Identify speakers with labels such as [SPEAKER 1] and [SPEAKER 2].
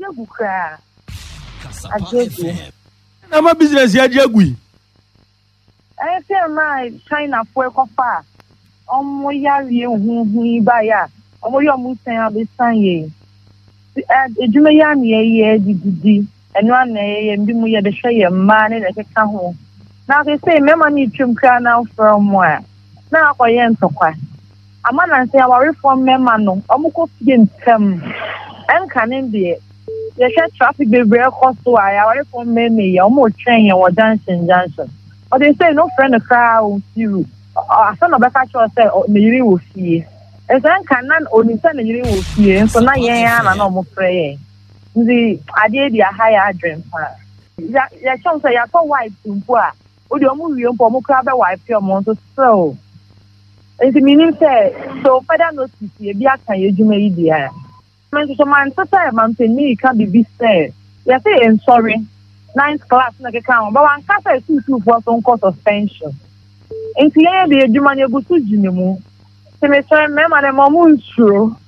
[SPEAKER 1] Ajegu kra. Ajegu.
[SPEAKER 2] Na ma business ya Ajegu.
[SPEAKER 1] I say my China for kofa. Omo yari hu ba ya. Omo yo mu sen abesan ye. Ejuma ya na ye didi. Eno ana ye mbi mu ye de hwe ye ma ne de keka ho. Na I say me ma ni twem kra na from where. Na akoye ntokwa. Amana say our reform member no. Omo ko fie ntem. Enka ne de. Ye hwe traffic be very cost to our reform member ye omo train ye wo junction. Or they say no friend a crowd you. Son of a catch or say or the will see. As I can only send the will see, so now yeah, no more praying. The idea the higher dream. Ya chance say ya for wife to poor. Would you move your pomo crab wife your month so? It's meaning say so father no see be a can you make idea. Man to man so man me can be said. You say sorry. 9th class na keka but one kasa two for some course suspension. Enti ye de adwuma ne gusu gine mu. Se me sure me ma dem omu nsuro.